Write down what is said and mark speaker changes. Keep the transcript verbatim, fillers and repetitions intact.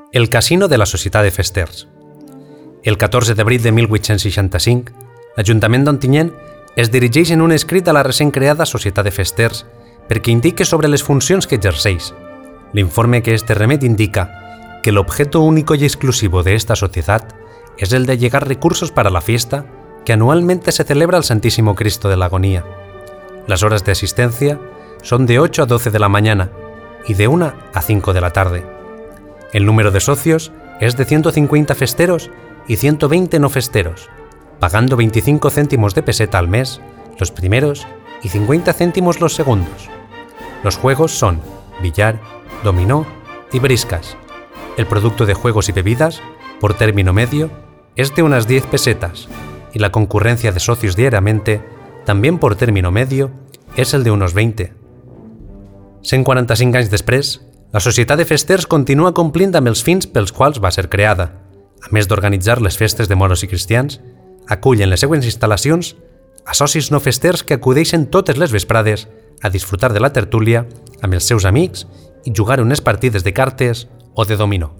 Speaker 1: El Casino de la Societat de Festers. El catorze d'abril de mil vuit-cents seixanta-cinc, l'Ajuntament d'Ontinyent es dirigeix en un escrit a la recent creada Societat de Festers perquè indique sobre les funcions que exerceix. L'informe que este remet indica que el objeto único y exclusivo de esta sociedad es el de llegar recursos para la fiesta que anualmente se celebra al Santísimo Cristo de la Agonía. Las horas de asistencia son de ocho a doce de la mañana y de una a cinco de la tarde. El número de socios es de ciento cincuenta festeros y ciento veinte no festeros, pagando veinticinco céntimos de peseta al mes los primeros y cincuenta céntimos los segundos. Los juegos son billar, dominó y briscas. El producto de juegos y bebidas, por término medio, es de unas diez pesetas y la concurrencia de socios diariamente, también por término medio, és el de unos veinte. cent quaranta-cinc anys després, la Societat de Festers continua complint amb els fins pels quals va ser creada. A més d'organitzar les festes de moros i cristians, acullen les següents instal·lacions a socis no festers que acudeixen totes les vesprades a disfrutar de la tertúlia amb els seus amics i jugar unes partides de cartes o de dominó.